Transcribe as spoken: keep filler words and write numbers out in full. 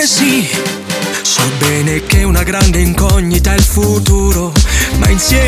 sempre sì. So bene che una grande incognita è il futuro, ma insieme